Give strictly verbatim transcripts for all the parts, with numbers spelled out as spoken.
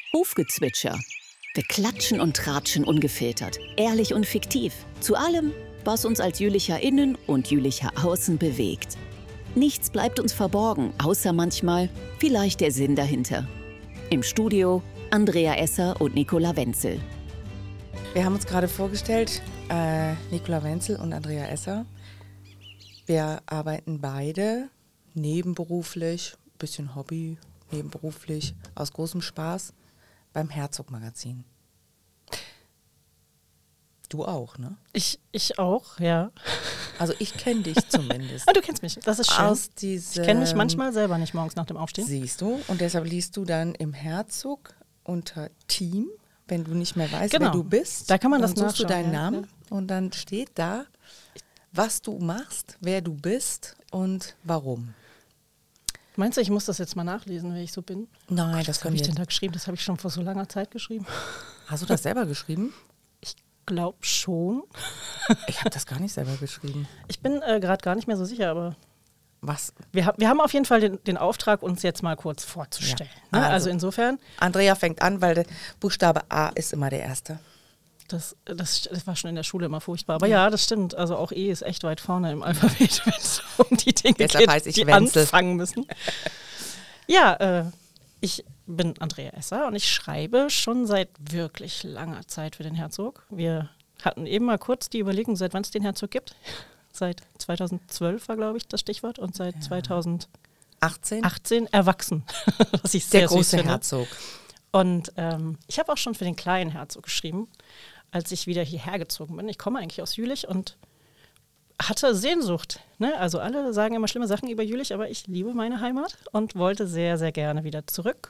Hufgezwitscher. Wir klatschen und tratschen ungefiltert, ehrlich und fiktiv. Zu allem, was uns als Jülicher innen und Jülicher außen bewegt. Nichts bleibt uns verborgen, außer manchmal vielleicht der Sinn dahinter. Im Studio Andrea Esser und Nicola Wenzel. Wir haben uns gerade vorgestellt, äh, Nicola Wenzel und Andrea Esser. Wir arbeiten beide nebenberuflich, bisschen Hobby, nebenberuflich, aus großem Spaß beim Herzog-Magazin. Du auch, ne? Ich, ich auch, ja. Also ich kenne dich zumindest. Ah, du kennst mich, das ist schön. Aus diesem, ich kenne mich manchmal selber nicht morgens nach dem Aufstehen. Siehst du, und deshalb liest du dann im Herzog unter Team, wenn du nicht mehr weißt, genau. wer du bist. Da kann man dann das suchst nachschauen. du deinen ja. Namen und dann steht da, was du machst, wer du bist und warum. Meinst du, ich muss das jetzt mal nachlesen, wer ich so bin? Nein, Gott, das was können habe ich wir. denn da geschrieben? Das habe ich schon vor so langer Zeit geschrieben. Hast du das selber geschrieben? Ich glaube schon. Ich habe das gar nicht selber geschrieben. Ich bin äh, gerade gar nicht mehr so sicher, aber Was? wir, ha- wir haben auf jeden Fall den, den Auftrag, uns jetzt mal kurz vorzustellen. Ja. Ne? Also. Also insofern, Andrea fängt an, weil der Buchstabe A ist immer der erste. das, das, das war schon in der Schule immer furchtbar. Aber ja, das stimmt. Also auch E ist echt weit vorne im Alphabet, wenn es um die Dinge Deshalb geht, heiß ich die Wenzel. anfangen müssen. Ja, äh, ich bin Andrea Esser und ich schreibe schon seit wirklich langer Zeit für den Herzog. Wir hatten eben mal kurz die Überlegung, seit wann es den Herzog gibt. Seit zweitausendzwölf war, glaube ich, das Stichwort und seit ja. zweitausendachtzehn achtzehn erwachsen, was ich sehr Der süß große finde. Herzog. Und ähm, ich habe auch schon für den kleinen Herzog geschrieben, als ich wieder hierher gezogen bin. Ich komme eigentlich aus Jülich und hatte Sehnsucht. Ne? Also alle sagen immer schlimme Sachen über Jülich, aber ich liebe meine Heimat und wollte sehr, sehr gerne wieder zurück.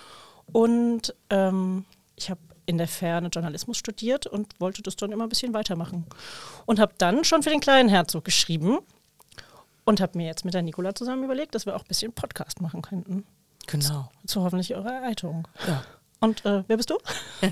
Und ähm, ich habe in der Ferne Journalismus studiert und wollte das dann immer ein bisschen weitermachen. Und habe dann schon für den kleinen Herzog geschrieben und habe mir jetzt mit der Nicola zusammen überlegt, dass wir auch ein bisschen Podcast machen könnten. Genau. Zu, zu hoffentlich eurer Erheiterung. Ja. Und äh, wer bist du?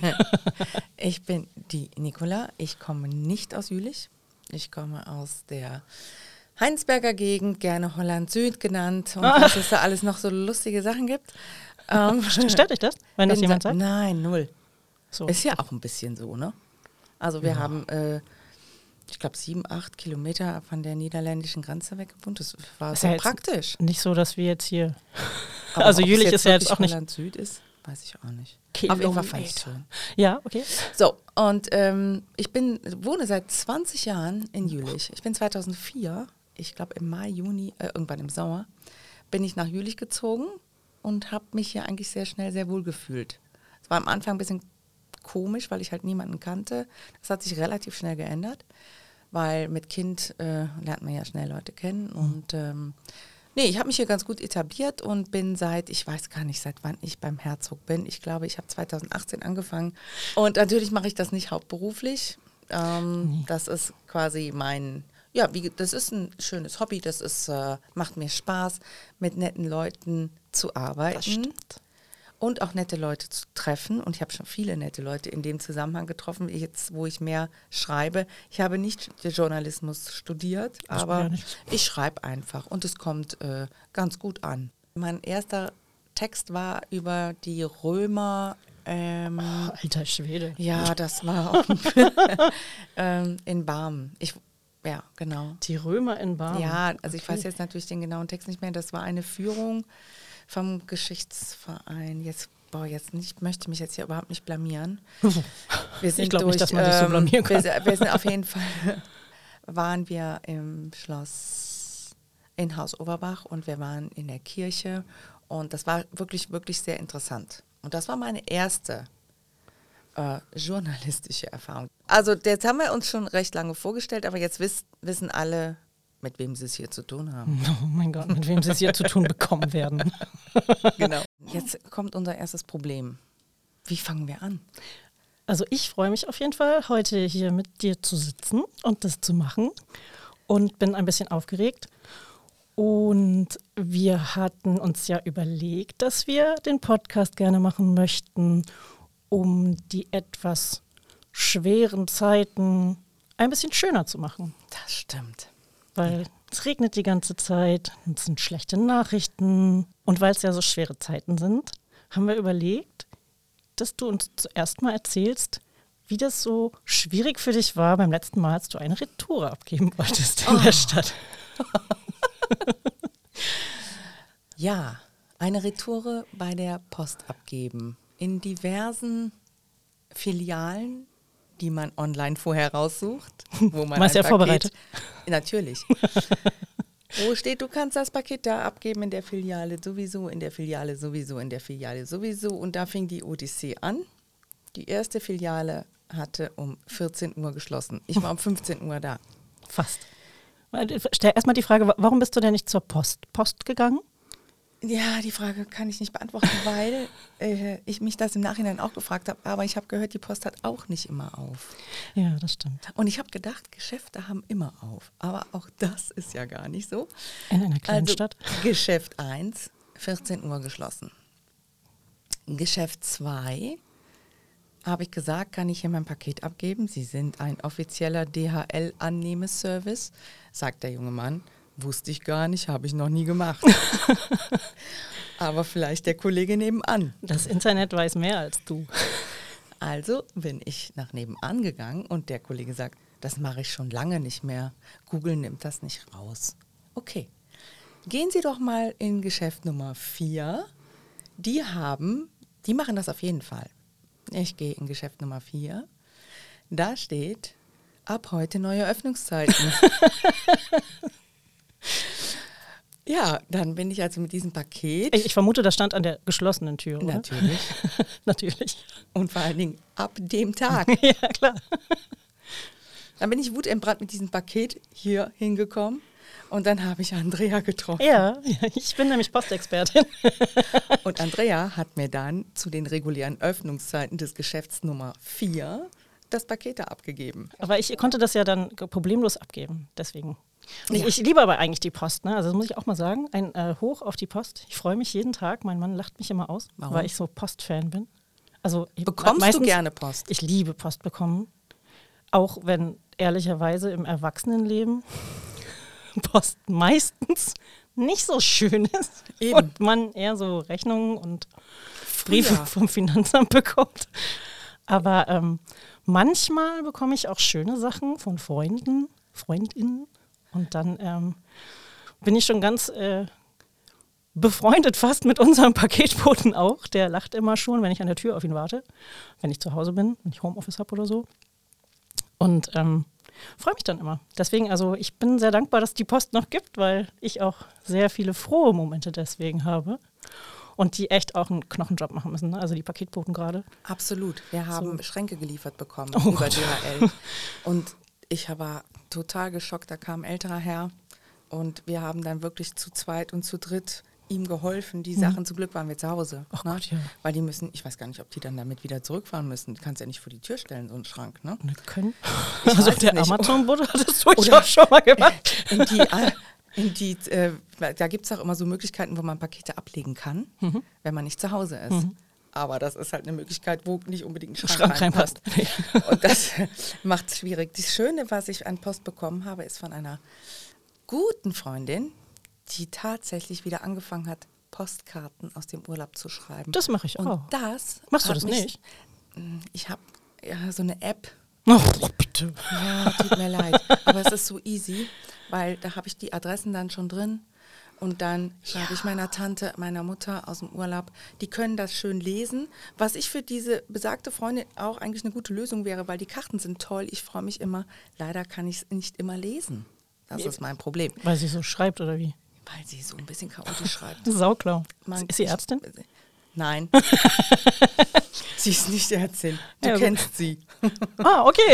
Ich bin die Nicola. Ich komme nicht aus Jülich. Ich komme aus der Heinsberger Gegend, gerne Holland Süd genannt. Und was es da alles noch so lustige Sachen gibt. Ähm, Stört dich das, wenn das jemand sagt? Nein, null. So. Ist ja auch ein bisschen so, ne? Also wir Ja. haben, äh, ich glaube, sieben, acht Kilometer von der niederländischen Grenze weg gewohnt. Das war Ist sehr ja jetzt praktisch. Nicht so, dass wir jetzt hier... Aber also ob es Jülich ist ja jetzt wirklich auch nicht... Holland Süd ist, weiß ich auch nicht. Auf jeden Fall fand ich es schön. Ja, okay. So, und ähm, ich bin, wohne seit zwanzig Jahren in Jülich. Ich bin zweitausendvier, ich glaube im Mai, Juni, äh, irgendwann im Sommer, bin ich nach Jülich gezogen und habe mich hier eigentlich sehr schnell sehr wohl gefühlt. Es war am Anfang ein bisschen komisch, weil ich halt niemanden kannte. Das hat sich relativ schnell geändert, weil mit Kind äh, lernt man ja schnell Leute kennen. Mhm. Und ähm, nee, ich habe mich hier ganz gut etabliert und bin seit, ich weiß gar nicht, seit wann ich beim Herzog bin. Ich glaube, ich habe zweitausendachtzehn angefangen. Und natürlich mache ich das nicht hauptberuflich. Ähm, mhm. Das ist quasi mein, ja, wie, das ist ein schönes Hobby. Das ist, äh, macht mir Spaß, mit netten Leuten zu arbeiten. Das stimmt. Und auch nette Leute zu treffen. Und ich habe schon viele nette Leute in dem Zusammenhang getroffen, jetzt, wo ich mehr schreibe. Ich habe nicht Journalismus studiert, Das aber ja nicht. ich schreibe einfach und es kommt äh, ganz gut an. Mein erster Text war über die Römer. Ähm, Oh, alter Schwede. ja, das war auch ähm, in Barmen. Ich, ja, genau. Die Römer in Barmen. Ja, also ich Okay. weiß jetzt natürlich den genauen Text nicht mehr. Das war eine Führung vom Geschichtsverein. Jetzt, boah, jetzt nicht, möchte mich jetzt hier überhaupt nicht blamieren. Wir sind Ich glaube durch, nicht, dass man sich so blamieren kann. Wir, wir sind auf jeden Fall, waren wir im Schloss in Haus Overbach und wir waren in der Kirche und das war wirklich, wirklich sehr interessant. Und das war meine erste äh, journalistische Erfahrung. Also jetzt haben wir uns schon recht lange vorgestellt, aber jetzt wiss, wissen alle, mit wem sie es hier zu tun haben. Oh mein Gott, mit wem sie es hier zu tun bekommen werden. Genau. Jetzt kommt unser erstes Problem. Wie fangen wir an? Also ich freue mich auf jeden Fall, heute hier mit dir zu sitzen und das zu machen und bin ein bisschen aufgeregt. Und wir hatten uns ja überlegt, dass wir den Podcast gerne machen möchten, um die etwas schweren Zeiten ein bisschen schöner zu machen. Das stimmt. Weil es regnet die ganze Zeit, es sind schlechte Nachrichten. Und weil es ja so schwere Zeiten sind, haben wir überlegt, dass du uns zuerst mal erzählst, wie das so schwierig für dich war beim letzten Mal, als du eine Retoure abgeben wolltest in oh. der Stadt. Ja, eine Retoure bei der Post abgeben. In diversen Filialen, die man online vorher raussucht. Wo man Warst ja vorbereitet. Natürlich. Wo steht, du kannst das Paket da abgeben in der Filiale sowieso, in der Filiale sowieso, in der Filiale sowieso. Und da fing die Odyssee an. Die erste Filiale hatte um vierzehn Uhr geschlossen. Ich war um fünfzehn Uhr da. Fast. Stell erstmal die Frage, warum bist du denn nicht zur Post, Post gegangen? Ja, die Frage kann ich nicht beantworten, weil äh, ich mich das im Nachhinein auch gefragt habe. Aber ich habe gehört, die Post hat auch nicht immer auf. Ja, das stimmt. Und ich habe gedacht, Geschäfte haben immer auf. Aber auch das ist ja gar nicht so. In einer kleinen also, Stadt? Geschäft eins, vierzehn Uhr geschlossen. Geschäft zwei, habe ich gesagt, kann ich hier mein Paket abgeben? Sie sind ein offizieller D H L-Annahmeservice, sagt der junge Mann. Wusste ich gar nicht, habe ich noch nie gemacht. Aber vielleicht der Kollege nebenan. Das Internet weiß mehr als du. Also bin ich nach nebenan gegangen und der Kollege sagt, das mache ich schon lange nicht mehr. Google nimmt das nicht raus. Okay, gehen Sie doch mal in Geschäft Nummer vier. Die haben, die machen das auf jeden Fall. Ich gehe in Geschäft Nummer vier. Da steht, ab heute neue Öffnungszeiten. Ja, dann bin ich also mit diesem Paket. Ich, ich vermute, das stand an der geschlossenen Tür, oder? Natürlich. Natürlich. Und vor allen Dingen ab dem Tag. Ja, klar. Dann bin ich wutentbrannt mit diesem Paket hier hingekommen. Und dann habe ich Andrea getroffen. Ja, ich bin nämlich Postexpertin. Und Andrea hat mir dann zu den regulären Öffnungszeiten des Geschäfts Nummer vier das Paket da abgegeben. Aber ich konnte das ja dann problemlos abgeben, deswegen. Ja. Ich, ich liebe aber eigentlich die Post, ne? Also das muss ich auch mal sagen. Ein äh, Hoch auf die Post. Ich freue mich jeden Tag. Mein Mann lacht mich immer aus, Warum? weil ich so Postfan bin. Also ich, Bekommst meistens, du gerne Post? Ich liebe Post bekommen. Auch wenn ehrlicherweise im Erwachsenenleben Post meistens nicht so schön ist. Eben. Und man eher so Rechnungen und Briefe ja. vom Finanzamt bekommt. Aber ähm, manchmal bekomme ich auch schöne Sachen von Freunden, Freundinnen. Und dann ähm, bin ich schon ganz äh, befreundet fast mit unserem Paketboten auch. Der lacht immer schon, wenn ich an der Tür auf ihn warte. Wenn ich zu Hause bin, wenn ich Homeoffice habe oder so. Und ähm, freue mich dann immer. Deswegen, also ich bin sehr dankbar, dass die Post noch gibt, weil ich auch sehr viele frohe Momente deswegen habe. Und die echt auch einen Knochenjob machen müssen, ne? Also die Paketboten gerade. Absolut. Wir haben so. Schränke geliefert bekommen oh über Gott. D H L. Und ich war total geschockt. Da kam ein älterer Herr und wir haben dann wirklich zu zweit und zu dritt ihm geholfen. Die mhm. Sachen, zum Glück waren wir zu Hause. Oh ne? Gott, ja. Weil die müssen, ich weiß gar nicht, ob die dann damit wieder zurückfahren müssen. Du kannst ja nicht vor die Tür stellen, so einen Schrank. Ne? Ne, können. Ich also weiß der nicht. Amazon-Bote hat das durchaus schon mal gemacht. In die, in die, äh, da gibt es auch immer so Möglichkeiten, wo man Pakete ablegen kann, mhm. wenn man nicht zu Hause ist. Mhm. Aber das ist halt eine Möglichkeit, wo nicht unbedingt ein Schrank, Schrank reinpasst. reinpasst. Und das macht es schwierig. Das Schöne, was ich an Post bekommen habe, ist von einer guten Freundin, die tatsächlich wieder angefangen hat, Postkarten aus dem Urlaub zu schreiben. Das mache ich Und auch. das Machst du das mich, nicht? Ich habe ja so eine App. Oh, bitte. Ja, tut mir leid. Aber es ist so easy, weil da habe ich die Adressen dann schon drin. Und dann schreibe ja. ich meiner Tante, meiner Mutter aus dem Urlaub, die können das schön lesen. Was ich für diese besagte Freundin auch eigentlich eine gute Lösung wäre, weil die Karten sind toll. Ich freue mich immer. Leider kann ich es nicht immer lesen. Das ist mein Problem. Weil sie so schreibt oder wie? Weil sie so ein bisschen chaotisch schreibt. Sauklau. Man, ist sie Ärztin? Ich, nein. Sie ist nicht Ärztin. Du ja, kennst gut. sie. Ah, okay.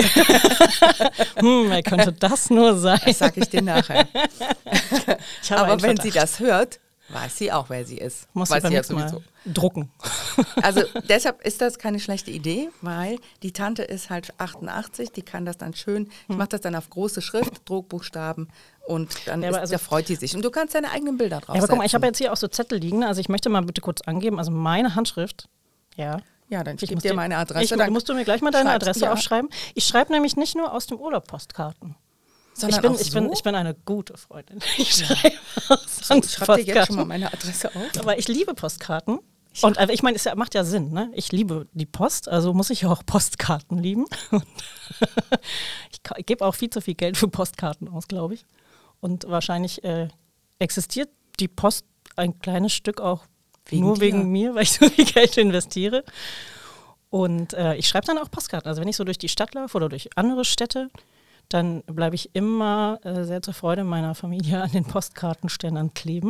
hm, wer könnte das nur sein? Das sage ich dir nachher. Ich habe Aber wenn Verdacht. sie das hört, weiß sie auch, wer sie ist. Muss weiß sie sie ja mal sowieso. drucken. Also deshalb ist das keine schlechte Idee, weil die Tante ist halt achtundachtzig, die kann das dann schön, ich mache das dann auf große Schrift, Druckbuchstaben und dann Ja, ist, also, da freut die sich. Und du kannst deine eigenen Bilder drauf Ja, aber guck mal, ich setzen. habe jetzt hier auch so Zettel liegen, also ich möchte mal bitte kurz angeben, also meine Handschrift, ja. Ja, dann Ich gib muss dir dir- meine Adresse. Ich, dann musst du mir gleich mal deine schreibst- Adresse ja. aufschreiben. Ich schreibe nämlich nicht nur aus dem Urlaub Postkarten. Sondern ich, bin, auch ich, bin, so? ich bin eine gute Freundin. Ich schreibe auch sonst Ich schreibe dir jetzt schon mal Postkarten. meine Adresse auf. Aber ich liebe Postkarten. Und also ich meine, es ja, macht ja Sinn, ne? Ich liebe die Post, also muss ich ja auch Postkarten lieben. Und ich, ich gebe auch viel zu viel Geld für Postkarten aus, glaube ich. Und wahrscheinlich äh, existiert die Post ein kleines Stück auch wegen nur dir. Wegen mir, weil ich so viel Geld investiere. Und äh, ich schreibe dann auch Postkarten. Also wenn ich so durch die Stadt laufe oder durch andere Städte, dann bleibe ich immer äh, sehr zur Freude meiner Familie an den Postkartenständern kleben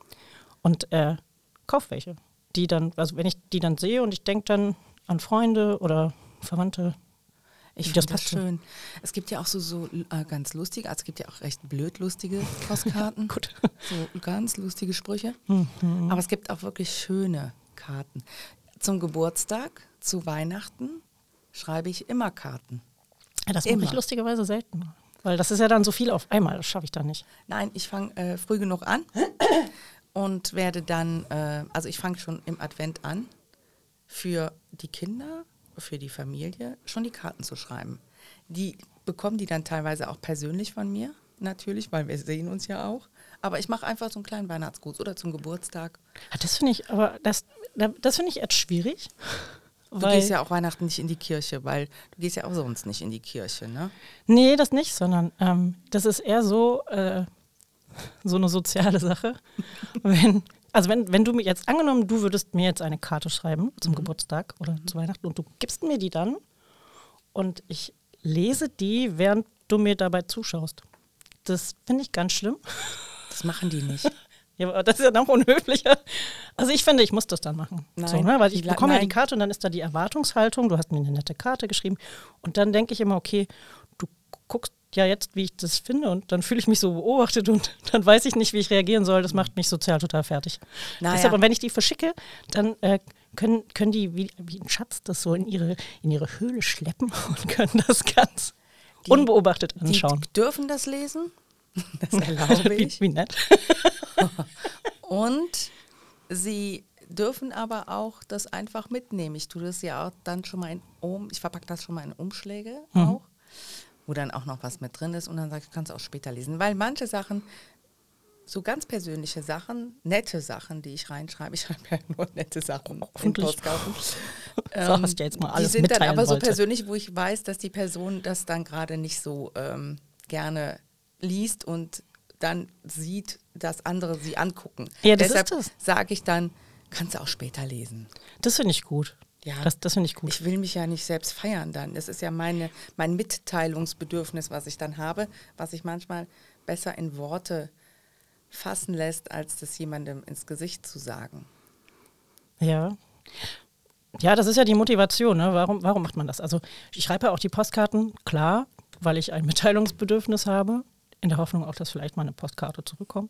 und äh, kaufe welche. Die dann, also wenn ich die dann sehe und ich denke dann an Freunde oder Verwandte. Ich finde das schön. Es gibt ja auch so, so äh, ganz lustige, also es gibt ja auch recht blöd lustige Postkarten. Gut. So ganz lustige Sprüche. Mhm. Aber es gibt auch wirklich schöne Karten. Zum Geburtstag, zu Weihnachten schreibe ich immer Karten. Ja, das mache ich lustigerweise selten. Weil das ist ja dann so viel auf einmal, das schaffe ich dann nicht. Nein, ich fange äh, früh genug an und werde dann, äh, also ich fange schon im Advent an, für die Kinder, für die Familie schon die Karten zu schreiben. Die bekommen die dann teilweise auch persönlich von mir, natürlich, weil wir sehen uns ja auch. Aber ich mache einfach so einen kleinen Weihnachtsgruß oder zum Geburtstag. Ja, das finde ich, aber das, das finde ich jetzt schwierig. Du gehst ja auch Weihnachten nicht in die Kirche, weil du gehst ja auch sonst nicht in die Kirche, ne? Nee, das nicht, sondern ähm, das ist eher so, äh, so eine soziale Sache. wenn, also wenn, wenn du mir jetzt, angenommen, du würdest mir jetzt eine Karte schreiben zum mhm. Geburtstag oder mhm. zu Weihnachten und du gibst mir die dann und ich lese die, während du mir dabei zuschaust. Das finde ich ganz schlimm. Das machen die nicht. Ja, aber das ist ja noch unhöflicher. Also ich finde, ich muss das dann machen. Nein, so, ne? Weil ich die, bekomme nein. ja die Karte und dann ist da die Erwartungshaltung, du hast mir eine nette Karte geschrieben und dann denke ich immer, okay, du guckst ja jetzt, wie ich das finde und dann fühle ich mich so beobachtet und dann weiß ich nicht, wie ich reagieren soll. Das macht mich sozial total fertig. Naja. Deshalb, und wenn ich die verschicke, dann äh, können, können die wie, wie ein Schatz das so in ihre, in ihre Höhle schleppen und können das ganz die, unbeobachtet anschauen. Die dürfen das lesen. Das erlaube ich. wie, wie nett. Und sie dürfen aber auch das einfach mitnehmen. Ich tue das ja auch dann schon mal in um, ich verpacke das schon mal in Umschläge mhm. auch, wo dann auch noch was mit drin ist und dann sage ich, kannst du auch später lesen. Weil manche Sachen, so ganz persönliche Sachen, nette Sachen, die ich reinschreibe, ich schreibe ja nur nette Sachen in Postkarten. ähm, so hast du jetzt mal alles die sind dann aber wollte. so persönlich, wo ich weiß, dass die Person das dann gerade nicht so ähm, gerne liest und dann sieht, dass andere sie angucken. Ja, das Deshalb ist das. sage ich dann, kannst du auch später lesen. Das finde ich gut. Ja, das, das finde ich gut. Ich will mich ja nicht selbst feiern dann. Das ist ja meine, mein Mitteilungsbedürfnis, was ich dann habe, was sich manchmal besser in Worte fassen lässt, als das jemandem ins Gesicht zu sagen. Ja. Ja, das ist ja die Motivation. Ne? Warum, warum macht man das? Also ich schreibe ja auch die Postkarten, klar, weil ich ein Mitteilungsbedürfnis habe. In der Hoffnung auch, dass vielleicht mal eine Postkarte zurückkommt.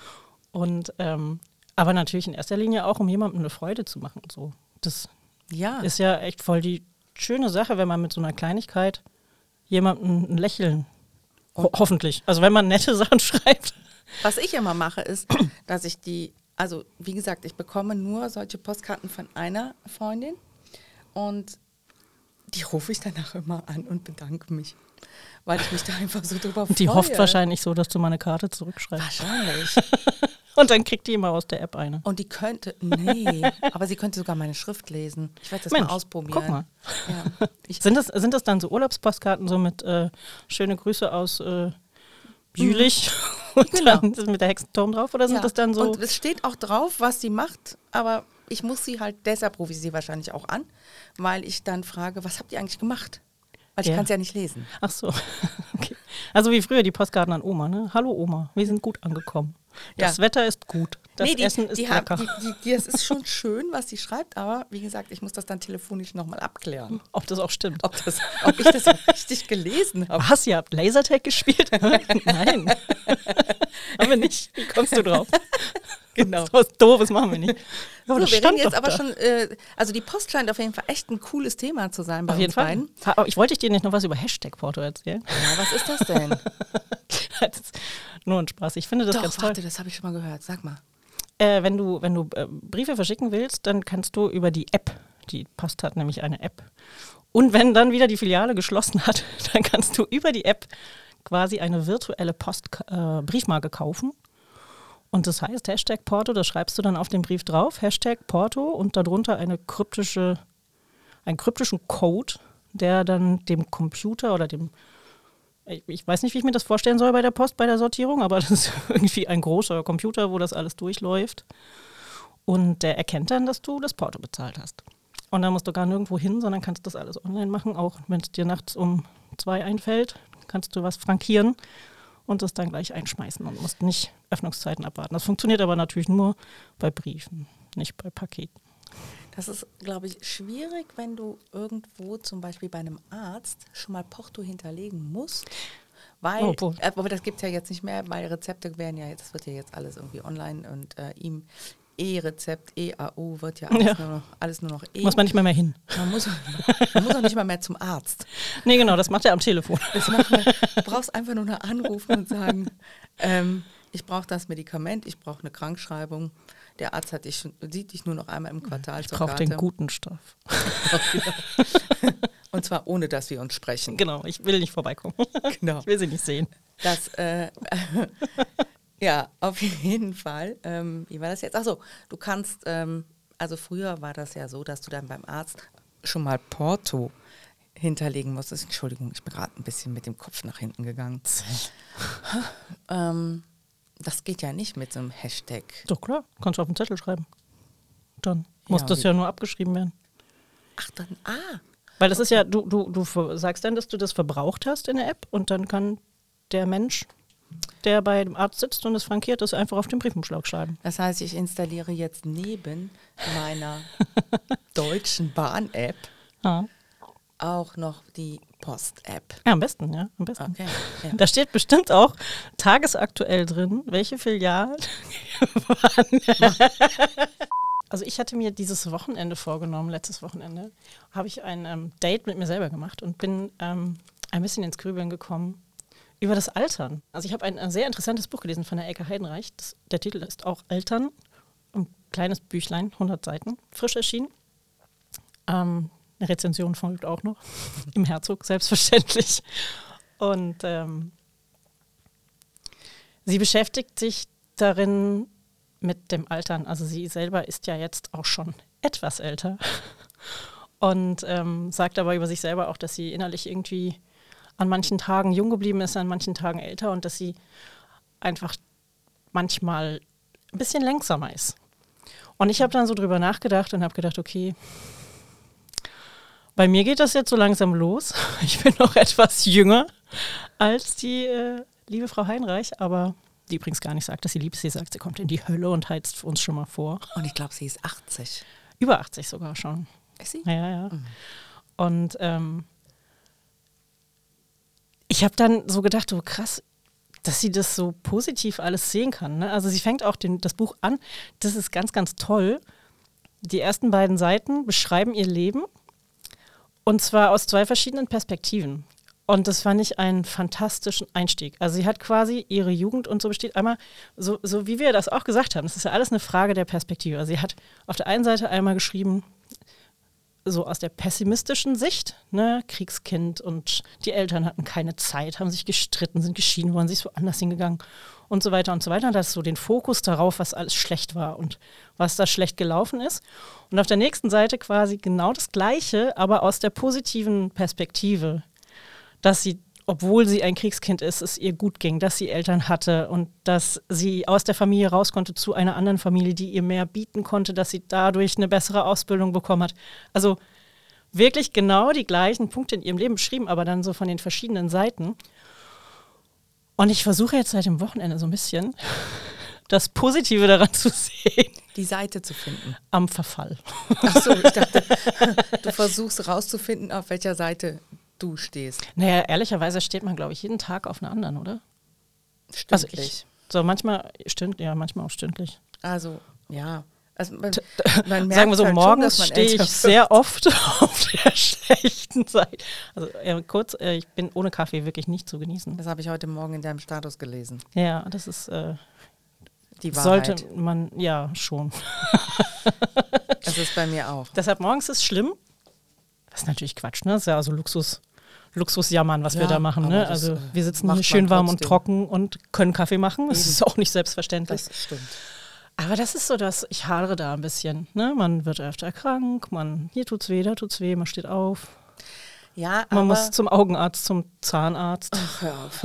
Und ähm, aber natürlich in erster Linie auch, um jemandem eine Freude zu machen. So, das ja. ist ja echt voll die schöne Sache, wenn man mit so einer Kleinigkeit jemandem ein Lächeln, ho- hoffentlich. Also wenn man nette Sachen schreibt. Was ich immer mache, ist, dass ich die, also wie gesagt, ich bekomme nur solche Postkarten von einer Freundin und die rufe ich danach immer an und bedanke mich. Weil ich mich da einfach so drüber freue. Die hofft wahrscheinlich so, dass du mal eine Karte zurückschreibst. Wahrscheinlich. Und dann kriegt die immer aus der App eine. Und die könnte, nee, aber sie könnte sogar meine Schrift lesen. Ich werde das Mensch, mal ausprobieren. Guck mal. Ja, ich sind, das, sind das dann so Urlaubspostkarten, so mit äh, schöne Grüße aus äh, Jülich mhm. und genau. dann mit der Hexenturm drauf? Oder sind ja. das dann so? Und es steht auch drauf, was sie macht, aber ich muss sie halt, deshalb rufe ich sie wahrscheinlich auch an, weil ich dann frage, was habt ihr eigentlich gemacht? Weil ich ja. kann es ja nicht lesen. Ach so. Okay. Also wie früher die Postkarten an Oma, ne? Hallo Oma, wir sind gut angekommen. Das ja. Wetter ist gut. Das nee, die, Essen ist die lecker. Haben, die, die, das ist schon schön, was sie schreibt, aber wie gesagt, ich muss das dann telefonisch nochmal abklären. Ob das auch stimmt. Ob, das, ob ich das richtig gelesen habe. Was, ihr habt Lasertag gespielt? Nein. Haben wir nicht. Wie kommst du drauf? Genau. So was Doofes machen wir nicht. So, wir reden jetzt aber da. schon, äh, also die Post scheint auf jeden Fall echt ein cooles Thema zu sein bei auf jeden uns Fall. beiden. Aber ich wollte dir nicht noch was über Hashtag-Porto erzählen. Ja, was ist das denn? Das ist nur ein Spaß. Ich finde das Doch, ganz toll. warte, das habe ich schon mal gehört. Sag mal. Äh, wenn du, wenn du äh, Briefe verschicken willst, dann kannst du über die App, die Post hat nämlich eine App. Und wenn dann wieder die Filiale geschlossen hat, dann kannst du über die App quasi eine virtuelle Post, äh, Briefmarke kaufen. Und das heißt Hashtag Porto, das schreibst du dann auf den Brief drauf, Hashtag Porto und darunter eine kryptische, einen kryptischen Code, der dann dem Computer oder dem, ich weiß nicht, wie ich mir das vorstellen soll bei der Post, bei der Sortierung, aber das ist irgendwie ein großer Computer, wo das alles durchläuft. Und der erkennt dann, dass du das Porto bezahlt hast. Und dann musst du gar nirgendwo hin, sondern kannst das alles online machen, auch wenn es dir nachts um zwei einfällt, kannst du was frankieren und das dann gleich einschmeißen und musst nicht Öffnungszeiten abwarten. Das funktioniert aber natürlich nur bei Briefen, nicht bei Paketen. Das ist, glaube ich, schwierig, wenn du irgendwo zum Beispiel bei einem Arzt schon mal Porto hinterlegen musst. Weil, oh, oh. Äh, aber das gibt es ja jetzt nicht mehr, weil Rezepte werden ja, das wird ja jetzt alles irgendwie online und äh, ihm E-Rezept, E A U wird ja alles, ja. Nur noch, alles nur noch E. Muss man nicht mehr, mehr hin. Man muss, man muss auch nicht mal mehr zum Arzt. Nee, genau, das macht er am Telefon. Das macht man, du brauchst einfach nur noch anrufen und sagen, ähm, ich brauche das Medikament, ich brauche eine Krankschreibung. Der Arzt hat dich, sieht dich nur noch einmal im Quartal ich zur Karte. Ich brauche den guten Stoff. Und zwar ohne, dass wir uns sprechen. Genau, ich will nicht vorbeikommen. Genau. Ich will sie nicht sehen. Das, äh, ja, auf jeden Fall. Ähm, wie war das jetzt? Achso, du kannst, ähm, also früher war das ja so, dass du dann beim Arzt schon mal Porto hinterlegen musstest. Entschuldigung, ich bin gerade ein bisschen mit dem Kopf nach hinten gegangen. ähm, das geht ja nicht mit so einem Hashtag. Doch klar, kannst du auf den Zettel schreiben. Dann muss ja, das ja nur abgeschrieben werden. Ach, dann, ah. Weil das ist ja, du, du, du sagst dann, dass du das verbraucht hast in der App und dann kann der Mensch, der bei dem Arzt sitzt und es frankiert, das einfach auf den Briefumschlag schreiben. Das heißt, ich installiere jetzt neben meiner Deutschen Bahn-App ja. auch noch die Post-App. Ja, am besten, ja. Am besten. Okay, ja. Da steht bestimmt auch tagesaktuell drin, welche Filialen waren. Also ich hatte mir dieses Wochenende vorgenommen, letztes Wochenende, habe ich ein ähm, Date mit mir selber gemacht und bin ähm, ein bisschen ins Grübeln gekommen über das Altern. Also ich habe ein, ein sehr interessantes Buch gelesen von der Elke Heidenreich. Das, der Titel ist auch Altern, ein kleines Büchlein, hundert Seiten, frisch erschienen. Ähm, eine Rezension folgt auch noch, im Herzog, selbstverständlich. Und ähm, sie beschäftigt sich darin mit dem Altern. Also sie selber ist ja jetzt auch schon etwas älter und ähm, sagt aber über sich selber auch, dass sie innerlich irgendwie an manchen Tagen jung geblieben ist, an manchen Tagen älter und dass sie einfach manchmal ein bisschen langsamer ist. Und ich habe dann so drüber nachgedacht und habe gedacht, okay, bei mir geht das jetzt so langsam los. Ich bin noch etwas jünger als die äh, liebe Frau Heinreich, aber die übrigens gar nicht sagt, dass sie lieb ist. Sie sagt, sie kommt in die Hölle und heizt für uns schon mal vor. Und ich glaube, sie ist achtzig. Über achtzig sogar schon. Ist sie? Ja, ja, ja. Mhm. Und ähm, ich habe dann so gedacht, oh krass, dass sie das so positiv alles sehen kann. Ne? Also sie fängt auch den, das Buch an. Das ist ganz, ganz toll. Die ersten beiden Seiten beschreiben ihr Leben und zwar aus zwei verschiedenen Perspektiven. Und das fand ich einen fantastischen Einstieg. Also sie hat quasi ihre Jugend und so besteht einmal, so, so wie wir das auch gesagt haben, das ist ja alles eine Frage der Perspektive. Also sie hat auf der einen Seite einmal geschrieben, so aus der pessimistischen Sicht, ne, Kriegskind und die Eltern hatten keine Zeit, haben sich gestritten, sind geschieden worden, sie ist woanders hingegangen und so weiter und so weiter. Und das ist so den Fokus darauf, was alles schlecht war und was da schlecht gelaufen ist. Und auf der nächsten Seite quasi genau das Gleiche, aber aus der positiven Perspektive, dass sie, obwohl sie ein Kriegskind ist, es ihr gut ging, dass sie Eltern hatte und dass sie aus der Familie raus konnte zu einer anderen Familie, die ihr mehr bieten konnte, dass sie dadurch eine bessere Ausbildung bekommen hat. Also wirklich genau die gleichen Punkte in ihrem Leben beschrieben, aber dann so von den verschiedenen Seiten. Und ich versuche jetzt seit dem Wochenende so ein bisschen das Positive daran zu sehen. Die Seite zu finden. Am Verfall. Ach so, ich dachte, du versuchst rauszufinden, auf welcher Seite du stehst. Naja, ehrlicherweise steht man, glaube ich, jeden Tag auf einer anderen, oder? Stündlich. Also ich, so manchmal stündlich, ja, manchmal auch stündlich. Also, ja. Also man, man merkt Sagen wir so, halt morgens schon, stehe ich sehr oft auf der schlechten Seite. Also äh, kurz, äh, ich bin ohne Kaffee wirklich nicht zu genießen. Das habe ich heute Morgen in deinem Status gelesen. Ja, das ist äh, die Wahrheit. Sollte man, ja, schon. Das ist bei mir auch. Deshalb morgens ist schlimm. Das ist natürlich Quatsch, ne? Das ist ja also Luxus. Luxusjammern, was Ja, wir da machen. aber Ne? das, Also äh, wir sitzen macht hier schön man warm und trotzdem. trocken und können Kaffee machen. Das ist auch nicht selbstverständlich. Das stimmt. Aber das ist so, dass ich hadere da ein bisschen. Ne? Man wird öfter krank, man hier tut's weh, da tut's weh, man steht auf. Ja, Man aber muss zum Augenarzt, zum Zahnarzt. Ach, hör auf.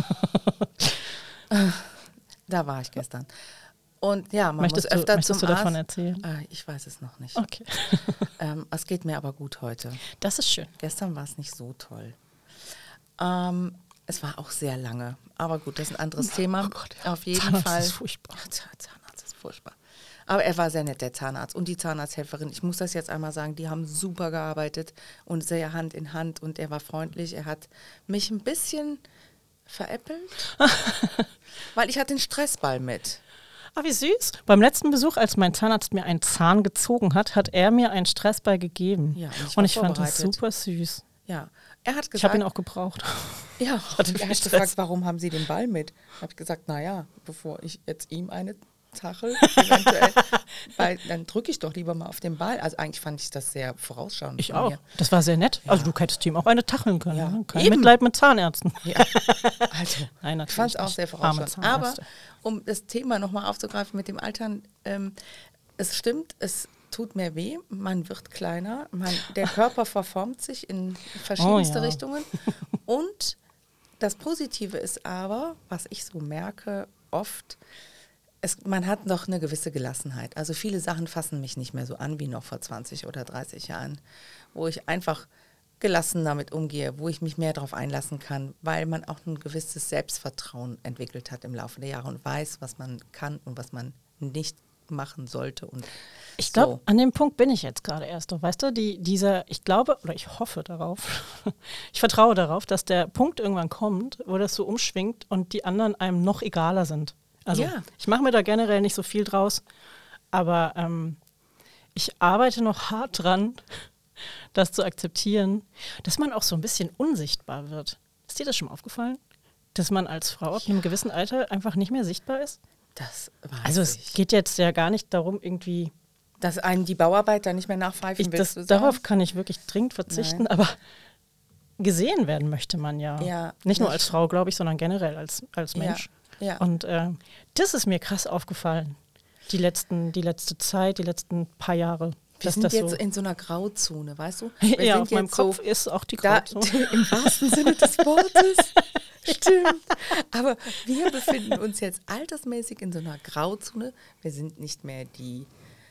Da war ich gestern. Und ja, man Möchtest muss du, öfter möchtest zum du davon Arzt. erzählen? Ah, ich weiß es noch nicht. Okay. Ähm, es geht mir aber gut heute. Das ist schön. Gestern war es nicht so toll. Ähm, es war auch sehr lange. Aber gut, das ist ein anderes Thema. Oh Gott, ja. Auf jeden Zahnarzt Fall. ist furchtbar. Ja, Zahnarzt ist furchtbar. Aber er war sehr nett, der Zahnarzt und die Zahnarzthelferin. Ich muss das jetzt einmal sagen, die haben super gearbeitet und sehr Hand in Hand. Und er war freundlich. Er hat mich ein bisschen veräppelt, weil ich hatte den Stressball mit. Ah, wie süß. Beim letzten Besuch, als mein Zahnarzt mir einen Zahn gezogen hat, hat er mir einen Stressball gegeben. Ja, und ich war und ich fand das vorbereitet. super süß. Ja, er hat Ich gesagt, habe ihn auch gebraucht. ja, hatte und er viel hat Stress. gefragt, warum haben Sie den Ball mit? Habe ich gesagt, naja, bevor ich jetzt ihm eine Zachel, eventuell, weil, dann drücke ich doch lieber mal auf den Ball. Also eigentlich fand ich das sehr vorausschauend. Ich von auch. mir. Das war sehr nett. Also du hättest ihm auch eine tacheln können. Ja, Ne? Kein eben. Mitleid mit Zahnärzten. Ja, also Nein, ich fand es natürlich auch nicht. sehr Arme vorausschauend. Aber Zahnärzte. um das Thema nochmal aufzugreifen mit dem Altern, ähm, es stimmt, es tut mir weh, man wird kleiner, man, der Körper verformt sich in verschiedenste Oh ja. Richtungen. Und das Positive ist aber, was ich so merke, oft, es, man hat noch eine gewisse Gelassenheit. Also viele Sachen fassen mich nicht mehr so an wie noch vor zwanzig oder dreißig Jahren, wo ich einfach gelassen damit umgehe, wo ich mich mehr darauf einlassen kann, weil man auch ein gewisses Selbstvertrauen entwickelt hat im Laufe der Jahre und weiß, was man kann und was man nicht machen sollte. Und Ich glaube, so. an dem Punkt bin ich jetzt gerade erst. Weißt du, die, dieser, ich glaube, oder ich hoffe darauf, ich vertraue darauf, dass der Punkt irgendwann kommt, wo das so umschwingt und die anderen einem noch egaler sind. Also Ja. ich mache mir da generell nicht so viel draus, aber ähm, ich arbeite noch hart dran, das zu akzeptieren, dass man auch so ein bisschen unsichtbar wird. Ist dir das schon mal aufgefallen? Dass man als Frau ab einem gewissen Alter einfach nicht mehr sichtbar ist? Das weiß Also es ich. geht jetzt ja gar nicht darum, irgendwie Dass einem die Bauarbeit da nicht mehr nachpfeifen Ich, willst das, du sagen? darauf kann ich wirklich dringend verzichten, Nein. aber gesehen werden möchte man ja. Ja, Nicht nur das als Frau, glaube ich, sondern generell als, als Ja, Mensch. ja. Und äh, das ist mir krass aufgefallen. Die, letzten, die letzte Zeit, die letzten paar Jahre. Wir dass sind das jetzt so in so einer Grauzone, weißt du? Wir ja, sind auf meinem jetzt so Kopf ist auch die da, Grauzone. im wahrsten Sinne des Wortes. Stimmt. Aber wir befinden uns jetzt altersmäßig in so einer Grauzone. Wir sind nicht mehr die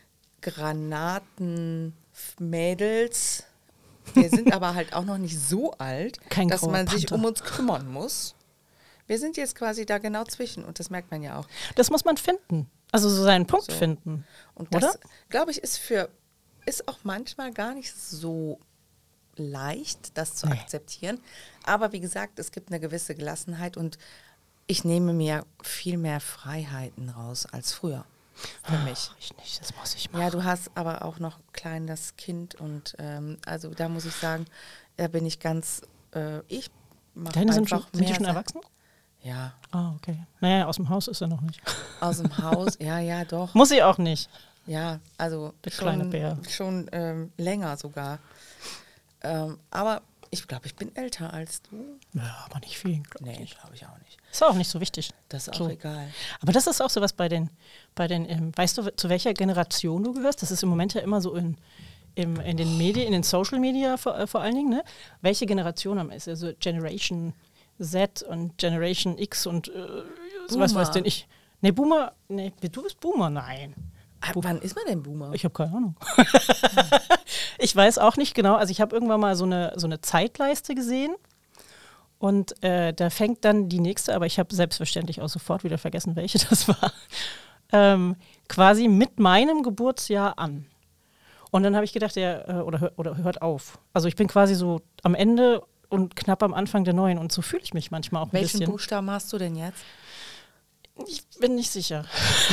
Granatenmädels. Wir sind aber halt auch noch nicht so alt, Kein dass grauer man sich Panther. um uns kümmern muss. Wir sind jetzt quasi da genau zwischen und das merkt man ja auch. Das muss man finden. Also so seinen Punkt So. finden. Und Oder? das, glaube ich, ist für ist auch manchmal gar nicht so leicht, das zu Nee. akzeptieren. Aber wie gesagt, es gibt eine gewisse Gelassenheit und ich nehme mir viel mehr Freiheiten raus als früher für mich. Ach, ich nicht, das muss ich machen. Ja, du hast aber auch noch klein das Kind und ähm, also da muss ich sagen, da bin ich ganz, äh, ich mache Deine sind, einfach schon, sind die mehr schon Sa- erwachsen? Ja, Ah, okay. Naja, aus dem Haus ist er noch nicht. aus dem Haus, ja, ja, doch. Muss sie auch nicht. Ja, also Der kleine schon, Bär. schon ähm, länger sogar. Ähm, aber ich glaube, ich bin älter als du. Ja, aber nicht viel. glaub ich Nee, nicht. glaube ich auch nicht. Ist auch nicht so wichtig. Das ist auch So. egal. Aber das ist auch so was bei den, bei den ähm, weißt du, zu welcher Generation du gehörst? Das ist im Moment ja immer so in, im, in den Medien, in den Social Media vor, äh, vor allen Dingen, ne? Welche Generation am ist? Also Generation Z und Generation X und äh, was Boomer. weiß denn ich. Nee, Boomer, nee, du bist Boomer, nein. Ah, wann ist man denn Boomer? Ich habe keine Ahnung. Ich weiß auch nicht genau. Also ich habe irgendwann mal so eine, so eine Zeitleiste gesehen und äh, da fängt dann die nächste, aber ich habe selbstverständlich auch sofort wieder vergessen, welche das war, ähm, quasi mit meinem Geburtsjahr an. Und dann habe ich gedacht, ja, äh, oder, hör- oder hört auf. Also ich bin quasi so am Ende und knapp am Anfang der neuen und so fühle ich mich manchmal auch ein Welchen bisschen. Buchstaben hast du denn jetzt? Ich bin nicht sicher.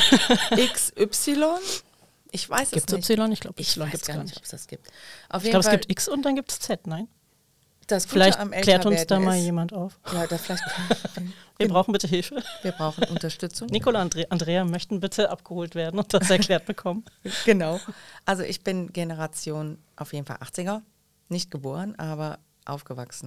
X Y? Ich weiß Gibt es es nicht. Y? Ich glaube, Ich Y weiß gibt es gar gar nicht, nicht. ob es das gibt. Auf Ich jeden glaube, es Fall, gibt X und dann gibt es Z, nein? das Gute Vielleicht am klärt uns da Älterwerden mal ist- jemand auf. Ja, da vielleicht Wir brauchen bitte Hilfe. wir brauchen Unterstützung. Nicola und Andre- Andrea möchten bitte abgeholt werden und das erklärt bekommen. Genau. Also ich bin Generation auf jeden Fall achtziger. Nicht geboren, aber aufgewachsen.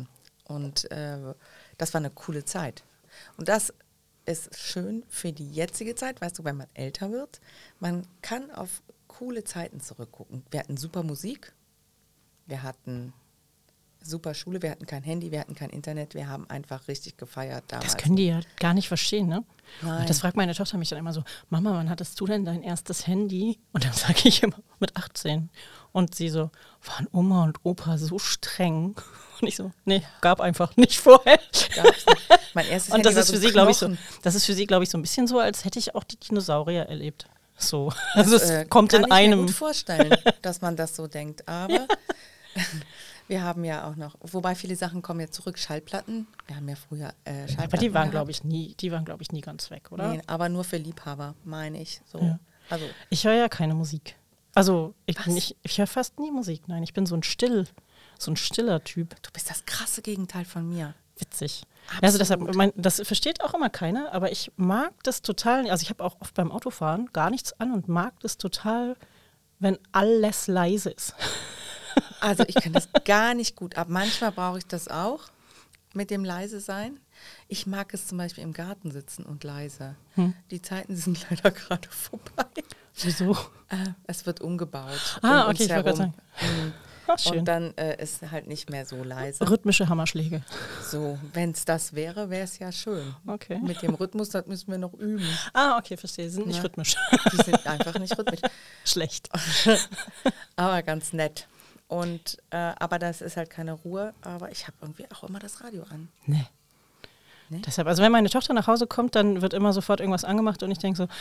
Und äh, das war eine coole Zeit. Und das ist schön für die jetzige Zeit, weißt du, wenn man älter wird. Man kann auf coole Zeiten zurückgucken. Wir hatten super Musik, wir hatten super Schule, wir hatten kein Handy, wir hatten kein Internet, wir haben einfach richtig gefeiert damals. Das können die ja gar nicht verstehen, ne? Nein. Und das fragt meine Tochter mich dann immer so, Mama, wann hattest du denn dein erstes Handy? Und dann sage ich immer, mit achtzehn. Und sie so, waren Oma und Opa so streng? Und ich so, nee, gab einfach nicht vorher. Gab's nicht. Mein erstes Und Handy das war ist für so sie, glaube ich, so, Knochen. das ist für sie, glaube ich, so ein bisschen so, als hätte ich auch die Dinosaurier erlebt. So. Also es äh, kommt kann in ich mir einem. gut vorstellen, dass man das so denkt. Aber wir haben ja auch noch, wobei viele Sachen kommen ja zurück, Schallplatten. Wir haben ja früher äh, Schallplatten Aber die waren, gehabt. glaube ich, nie, die waren, glaube ich, nie ganz weg, oder? Nee, aber nur für Liebhaber, meine ich. So. Ja. Also, Ich höre ja keine Musik. Also ich, Was? bin nicht, ich höre fast nie Musik. Nein, ich bin so ein still, so ein stiller Typ. du bist das krasse Gegenteil von mir. Witzig. Absolut. Also deshalb, mein, das versteht auch immer keiner, aber ich mag das total. Also ich habe auch oft beim Autofahren gar nichts an und mag das total, wenn alles leise ist. Also ich kann das gar nicht gut ab. Manchmal brauche ich das auch mit dem leise sein. Ich mag es zum Beispiel im Garten sitzen und leise. Hm. Die Zeiten sind leider gerade vorbei. Wieso? Äh, es wird umgebaut. Ah, um uns okay, ich wollte gerade herum. sagen. Mm. Ach, schön. Und dann äh, ist halt nicht mehr so leise. Rhythmische Hammerschläge. So, wenn es das wäre, wäre es ja schön. Okay. Mit dem Rhythmus, das müssen wir noch üben. Ah, okay, verstehe. Sie sind nicht Ja. rhythmisch. Die sind einfach nicht rhythmisch. Schlecht. Aber ganz nett. Und äh, aber das ist halt keine Ruhe. Aber ich habe irgendwie auch immer das Radio an. Nee. Nee? Deshalb, also wenn meine Tochter nach Hause kommt, dann wird immer sofort irgendwas angemacht und ich denke so,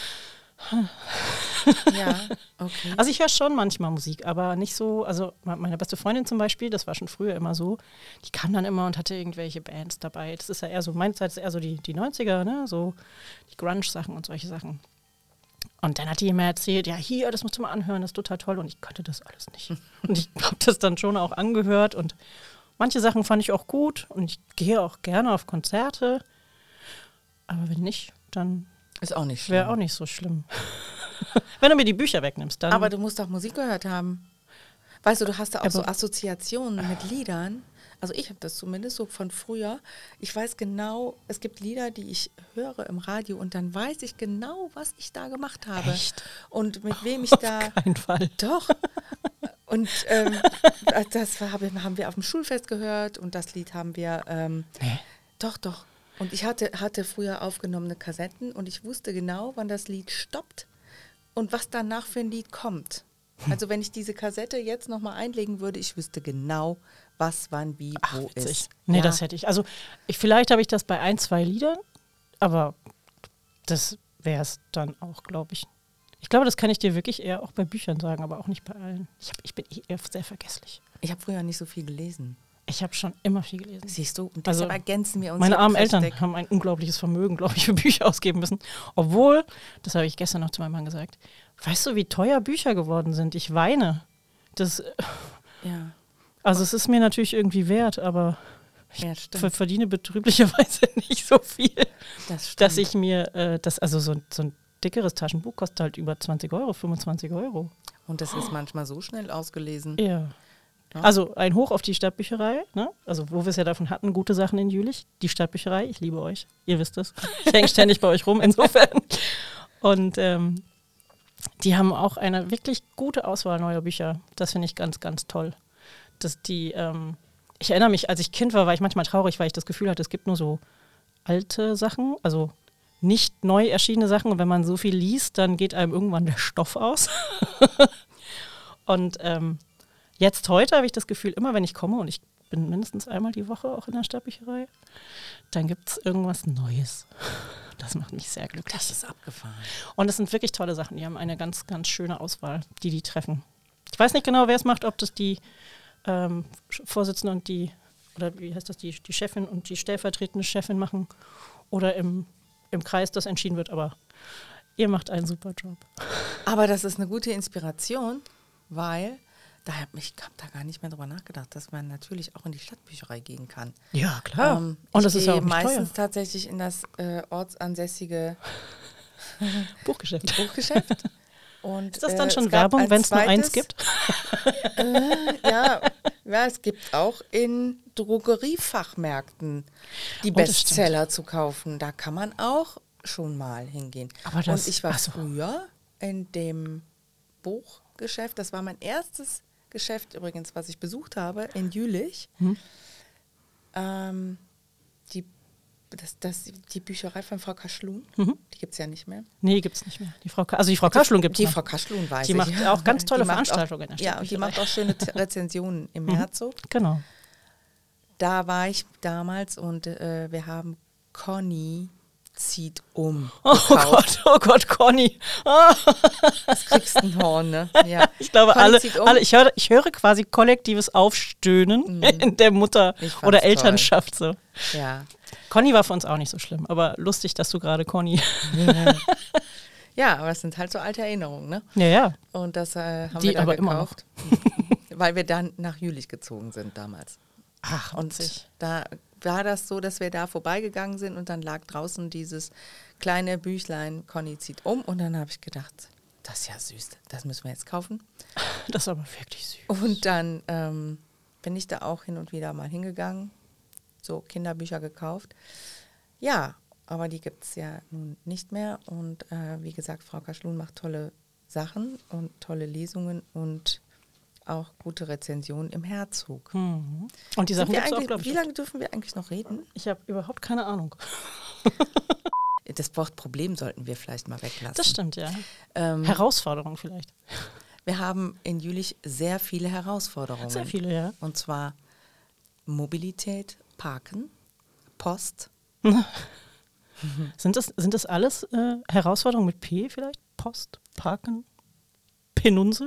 Ja, okay. also ich höre schon manchmal Musik, aber nicht so, also me- meine beste Freundin zum Beispiel, das war schon früher immer so, die kam dann immer und hatte irgendwelche Bands dabei. Das ist ja eher so, meine Zeit ist eher so die, die neunziger, ne, so die Grunge-Sachen und solche Sachen. Und dann hat die immer erzählt, ja hier, das musst du mal anhören, das ist total toll und ich kannte das alles nicht. Und ich habe das dann schon auch angehört und manche Sachen fand ich auch gut und ich gehe auch gerne auf Konzerte, aber wenn nicht, dann Ist auch nicht schlimm. wäre auch nicht so schlimm. Wenn du mir die Bücher wegnimmst, dann... Aber du musst auch Musik gehört haben. Weißt du, du hast da auch Aber- so Assoziationen mit Liedern. Also ich habe das zumindest so von früher. Ich weiß genau, es gibt Lieder, die ich höre im Radio und dann weiß ich genau, was ich da gemacht habe. Echt? Und mit wem ich auf da... keinen Fall. Doch. Und ähm, das war- haben wir auf dem Schulfest gehört und das Lied haben wir... Ähm, Nee. Doch, doch. Und ich hatte, hatte früher aufgenommene Kassetten und ich wusste genau, wann das Lied stoppt und was danach für ein Lied kommt. Also wenn ich diese Kassette jetzt nochmal einlegen würde, ich wüsste genau, was, wann, wie, Ach, wo witzig. ist. Nee, Ja. das hätte ich. Also ich, vielleicht habe ich das bei ein, zwei Liedern, aber das wäre es dann auch, glaube ich. Ich glaube, das kann ich dir wirklich eher auch bei Büchern sagen, aber auch nicht bei allen. Ich, hab, ich bin eh eher sehr vergesslich. Ich habe früher nicht so viel gelesen. Ich habe schon immer viel gelesen. Siehst du? Und Also, deshalb ergänzen wir uns. Meine ja armen prächtig. Eltern haben ein unglaubliches Vermögen, glaube ich, für Bücher ausgeben müssen. Obwohl, das habe ich gestern noch zu meinem Mann gesagt, weißt du, wie teuer Bücher geworden sind? Ich weine. Das, Ja, also es ist mir natürlich irgendwie wert, aber ja ich stimmt. ver- verdiene betrüblicherweise nicht so viel, das stimmt. dass ich mir, äh, das, also so, ein- so ein dickeres Taschenbuch kostet halt über zwanzig Euro, fünfundzwanzig Euro. Und das ist manchmal so schnell ausgelesen. Ja. Ja. Also ein Hoch auf die Stadtbücherei, ne? Also wo wir es ja davon hatten, gute Sachen in Jülich. Die Stadtbücherei, ich liebe euch, ihr wisst es. Ich hänge ständig bei euch rum, insofern. Und ähm, die haben auch eine wirklich gute Auswahl neuer Bücher. Das finde ich ganz, ganz toll. Dass die, ähm, ich erinnere mich, als ich Kind war, war ich manchmal traurig, weil ich das Gefühl hatte, es gibt nur so alte Sachen, also nicht neu erschienene Sachen. Und wenn man so viel liest, dann geht einem irgendwann der Stoff aus. Und ähm, jetzt heute habe ich das Gefühl, immer wenn ich komme, und ich bin mindestens einmal die Woche auch in der Stadtbücherei, dann gibt es irgendwas Neues. Das macht mich sehr glücklich. Das ist abgefahren. Und es sind wirklich tolle Sachen. Die haben eine ganz, ganz schöne Auswahl, die die treffen. Ich weiß nicht genau, wer es macht, ob das die ähm, Vorsitzende und die, oder wie heißt das, die, die Chefin und die stellvertretende Chefin machen oder im, im Kreis das entschieden wird, aber ihr macht einen super Job. Aber das ist eine gute Inspiration, weil da hab ich habe da gar nicht mehr drüber nachgedacht, dass man natürlich auch in die Stadtbücherei gehen kann. Ja, klar. Ähm, und ich das ist ja gehe auch nicht meistens teuer. tatsächlich in das äh, ortsansässige Buchgeschäft. Buchgeschäft. Und, Ist das dann äh, schon es gab Werbung, ein wenn es nur eins zweites. gibt? Äh, ja, ja, es gibt auch in Drogeriefachmärkten die Oh, das Bestseller zu kaufen. Da kann man auch schon mal hingehen. Aber das- Und ich war ach so. früher in dem Buchgeschäft, das war mein erstes Geschäft übrigens, was ich besucht habe, in Jülich. Hm. Ähm, die, das, das, die Bücherei von Frau Kaschlun, Mhm. die gibt es ja nicht mehr. Nee, gibt es nicht mehr. Die Frau, Ka- also die Frau Kaschlun gibt es Die noch. Frau Kaschlun weiß Die ich. macht auch ganz tolle Die macht Veranstaltungen Auch, in der ja, und die Stadtbücherei. macht auch schöne T- Rezensionen im Herzog. Genau. Da war ich damals und äh, wir haben Conny zieht um. Oh gekauft. Gott, oh Gott, Conny. Ah, Das kriegst ein Horn, ne? Ja. ich glaube, Conny alle, zieht um. alle ich, höre, ich höre quasi kollektives Aufstöhnen in der Mutter- Ich fand's oder toll. Elternschaft. So. Ja. Conny war für uns auch nicht so schlimm, aber lustig, dass du gerade Conny. Ja, aber es sind halt so alte Erinnerungen, ne? Ja, ja. Und das äh, haben Die wir da aber immer noch. gekauft, weil wir dann nach Jülich gezogen sind damals. Ach, Und witzig. da war das so, dass wir da vorbeigegangen sind und dann lag draußen dieses kleine Büchlein, Conny zieht um. Und dann habe ich gedacht, das ist ja süß, das müssen wir jetzt kaufen. Das ist aber wirklich süß. Und dann ähm, bin ich da auch hin und wieder mal hingegangen, so Kinderbücher gekauft. Ja, aber die gibt es ja nun nicht mehr. Und äh, wie gesagt, Frau Kaschlun macht tolle Sachen und tolle Lesungen und auch gute Rezensionen im Herzog. Mhm. Und die Sind Sachen wir gibt es auch, eigentlich- glaube ich. Wie lange dürfen wir eigentlich noch reden? Ich habe überhaupt keine Ahnung. Das Wort Problem sollten wir vielleicht mal weglassen. Das stimmt, ja. Ähm, Herausforderung vielleicht. wir haben in Jülich sehr viele Herausforderungen. Sehr viele, ja. Und zwar Mobilität, Parken, Post. Sind das, sind das alles äh, Herausforderungen mit P vielleicht? Post, Parken, Penunse?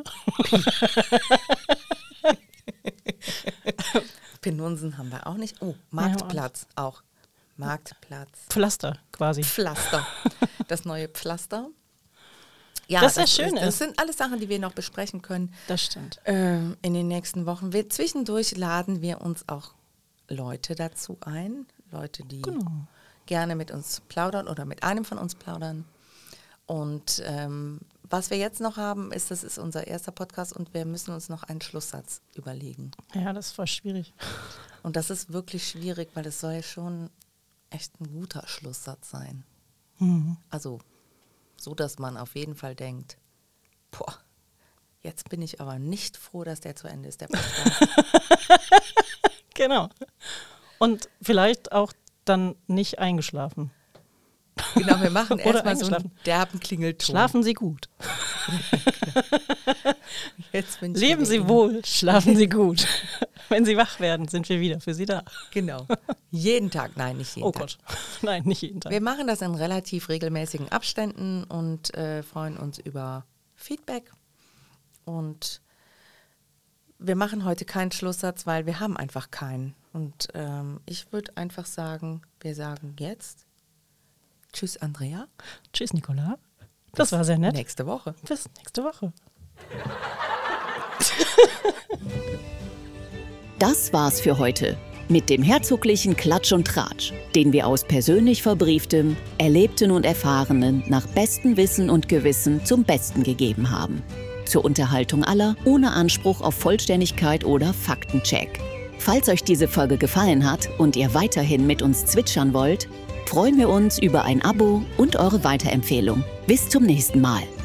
Penunsen haben wir auch nicht. Oh, haben wir auch Marktplatz auch. Marktplatz. Pflaster quasi. Pflaster. Das neue Pflaster. Ja, Das sehr schön ist, ist. Das sind alles Sachen, die wir noch besprechen können Das stimmt. ähm, in den nächsten Wochen. Wir, zwischendurch laden wir uns auch Leute dazu ein. Leute, die Genau. gerne mit uns plaudern oder mit einem von uns plaudern. Und ähm, was wir jetzt noch haben, ist, das ist unser erster Podcast und wir müssen uns noch einen Schlusssatz überlegen. Ja, das war schwierig. Und das ist wirklich schwierig, weil es soll ja schon echt ein guter Schlusssatz sein. Mhm. Also so, dass man auf jeden Fall denkt, boah, jetzt bin ich aber nicht froh, dass der zu Ende ist, der Podcast. Genau. Und vielleicht auch dann nicht eingeschlafen. Genau, wir machen Oder erstmal so einen eingeschlafen. derben Klingelton. Schlafen Sie gut. Jetzt bin ich Leben wieder Sie in- wohl, schlafen Sie gut. Wenn Sie wach werden, sind wir wieder für Sie da. Genau. Jeden Tag, nein, nicht jeden Oh Tag. Gott. Nein, nicht jeden Tag. Wir machen das in relativ regelmäßigen Abständen und äh, freuen uns über Feedback. Und wir machen heute keinen Schlusssatz, weil wir haben einfach keinen. Und ähm, ich würde einfach sagen, wir sagen jetzt Tschüss, Andrea. Tschüss, Nicola. Das war sehr nett. Nächste Woche. Bis nächste Woche. Das war's für heute mit dem herzoglichen Klatsch und Tratsch, den wir aus persönlich Verbrieftem, Erlebten und Erfahrenen nach bestem Wissen und Gewissen zum Besten gegeben haben. Zur Unterhaltung aller, ohne Anspruch auf Vollständigkeit oder Faktencheck. Falls euch diese Folge gefallen hat und ihr weiterhin mit uns zwitschern wollt, freuen wir uns über ein Abo und eure Weiterempfehlung. Bis zum nächsten Mal.